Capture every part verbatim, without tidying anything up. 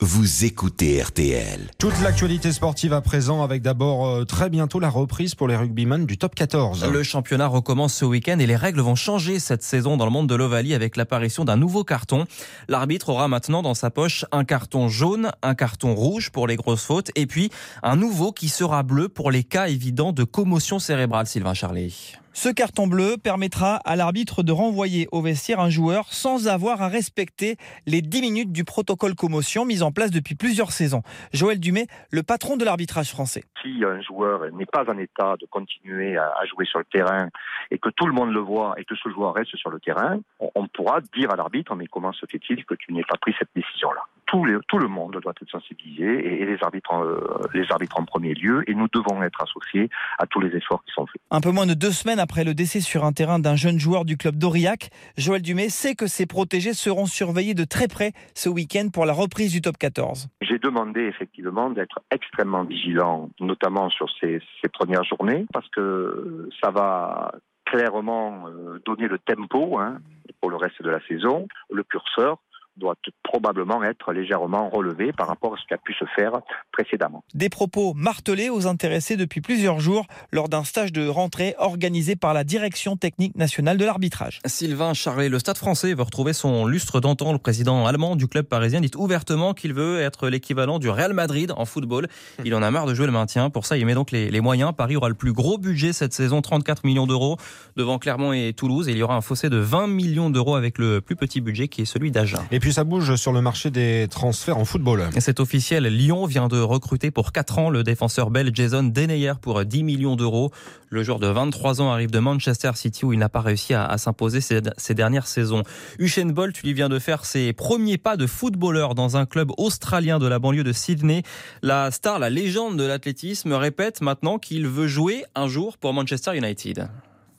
vous écoutez R T L. Toute l'actualité sportive à présent, avec d'abord euh, très bientôt la reprise pour les rugbyman du top quatorze. Le championnat recommence ce week-end et les règles vont changer cette saison dans le monde de l'Ovalie avec l'apparition d'un nouveau carton. L'arbitre aura maintenant dans sa poche un carton jaune, un carton rouge pour les grosses fautes et puis un nouveau qui sera bleu pour les cas évidents de commotion cérébrale. Sylvain Charlet. Ce carton bleu permettra à l'arbitre de renvoyer au vestiaire un joueur sans avoir à respecter les dix minutes du protocole commotion mis en place depuis plusieurs saisons. Joël Dumais, le patron de l'arbitrage français. Si un joueur n'est pas en état de continuer à jouer sur le terrain et que tout le monde le voit et que ce joueur reste sur le terrain, on pourra dire à l'arbitre « mais comment se fait-il que tu n'aies pas pris cette décision-là » Tout, les, tout le monde doit être sensibilisé et, et les, arbitres en, euh, les arbitres en premier lieu, et nous devons être associés à tous les efforts qui sont faits. Un peu moins de deux semaines après le décès sur un terrain d'un jeune joueur du club d'Aurillac, Joël Dumais sait que ses protégés seront surveillés de très près ce week-end pour la reprise du top quatorze. J'ai demandé effectivement d'être extrêmement vigilant, notamment sur ces, ces premières journées, parce que ça va clairement donner le tempo hein, pour le reste de la saison, le curseur doit probablement être légèrement relevé par rapport à ce qui a pu se faire précédemment. Des propos martelés aux intéressés depuis plusieurs jours lors d'un stage de rentrée organisé par la Direction technique nationale de l'arbitrage. Sylvain Charlet, le Stade français veut retrouver son lustre d'antan. Le président allemand du club parisien dit ouvertement qu'il veut être l'équivalent du Real Madrid en football. Il en a marre de jouer le maintien. Pour ça, il met donc les, les moyens. Paris aura le plus gros budget cette saison, trente-quatre millions d'euros. Devant Clermont et Toulouse, et il y aura un fossé de vingt millions d'euros avec le plus petit budget qui est celui d'Agen. Et puis ça bouge sur le marché des transferts en football. C'est officiel, Lyon vient de recruter pour quatre ans le défenseur belge Jason Denayer pour dix millions d'euros. Le joueur de vingt-trois ans arrive de Manchester City où il n'a pas réussi à, à s'imposer ces, ces dernières saisons. Usain Bolt lui vient de faire ses premiers pas de footballeur dans un club australien de la banlieue de Sydney. La star, la légende de l'athlétisme répète maintenant qu'il veut jouer un jour pour Manchester United.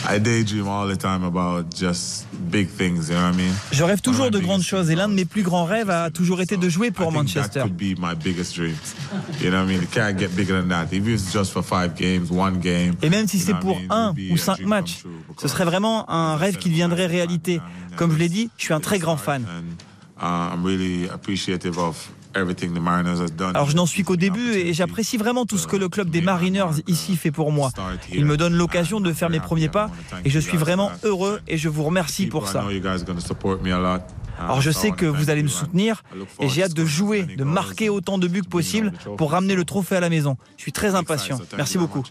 Je rêve toujours de grandes choses et l'un de mes plus grands rêves a toujours été de jouer pour Manchester. Et même si c'est pour un ou cinq matchs, ce serait vraiment un rêve qui deviendrait réalité. Comme je l'ai dit, je suis un très grand fan. Alors je n'en suis qu'au début et j'apprécie vraiment tout ce que le club des Mariners ici fait pour moi. Il me donne l'occasion de faire mes premiers pas et je suis vraiment heureux et je vous remercie pour ça. Alors je sais que vous allez me soutenir et j'ai hâte de jouer, de marquer autant de buts que possible pour ramener le trophée à la maison. Je suis très impatient. Merci beaucoup.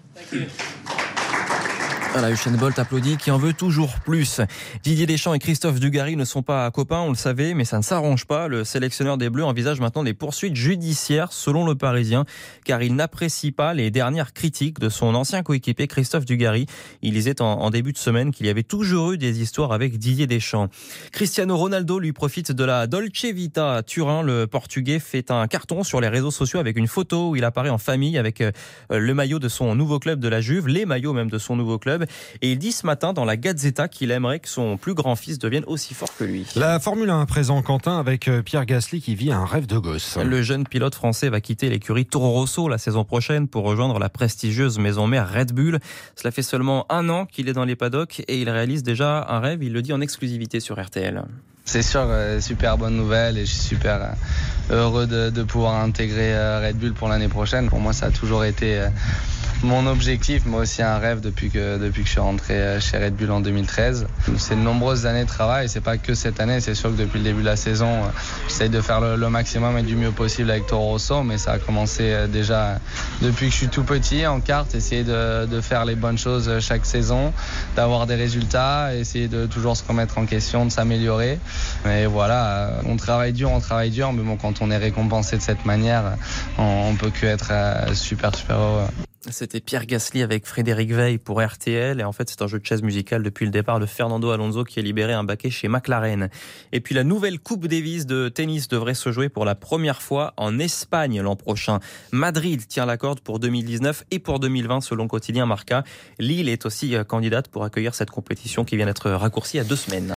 Voilà, Usain Bolt applaudit, qui en veut toujours plus. Didier Deschamps et Christophe Dugarry ne sont pas copains, on le savait, mais ça ne s'arrange pas. Le sélectionneur des Bleus envisage maintenant des poursuites judiciaires, selon le Parisien, car il n'apprécie pas les dernières critiques de son ancien coéquipier Christophe Dugarry. Il disait en, en début de semaine qu'il y avait toujours eu des histoires avec Didier Deschamps. Cristiano Ronaldo lui profite de la Dolce Vita à Turin. Le Portugais fait un carton sur les réseaux sociaux avec une photo où il apparaît en famille avec le maillot de son nouveau club de la Juve, les maillots même de son nouveau club. Et il dit ce matin dans la Gazzetta qu'il aimerait que son plus grand fils devienne aussi fort que lui. La Formule un à présent, Quentin, avec Pierre Gasly qui vit un rêve de gosse. Le jeune pilote français va quitter l'écurie Toro Rosso la saison prochaine pour rejoindre la prestigieuse maison mère Red Bull. Cela fait seulement un an qu'il est dans les paddocks et il réalise déjà un rêve, il le dit en exclusivité sur R T L. C'est sûr, euh, super bonne nouvelle et je suis super euh, heureux de, de pouvoir intégrer euh, Red Bull pour l'année prochaine. Pour moi, ça a toujours été euh, mon objectif, mais aussi un rêve depuis que, depuis que je suis rentré chez Red Bull en deux mille treize. C'est de nombreuses années de travail, c'est pas que cette année, c'est sûr que depuis le début de la saison, euh, j'essaye de faire le, le maximum et du mieux possible avec Toro Rosso, mais ça a commencé euh, déjà depuis que je suis tout petit en kart, essayer de, de faire les bonnes choses chaque saison, d'avoir des résultats, essayer de toujours se remettre en question, de s'améliorer. Mais voilà, on travaille dur, on travaille dur, mais bon, quand on est récompensé de cette manière, on, on peut que être super, super heureux. C'était Pierre Gasly avec Frédéric Veil pour R T L. Et en fait, c'est un jeu de chaises musicale depuis le départ de Fernando Alonso qui a libéré un baquet chez McLaren. Et puis la nouvelle Coupe Davis de tennis devrait se jouer pour la première fois en Espagne l'an prochain. Madrid tient la corde pour deux mille dix-neuf et pour deux mille vingt selon Quotidien Marca. Lille est aussi candidate pour accueillir cette compétition qui vient d'être raccourcie à deux semaines.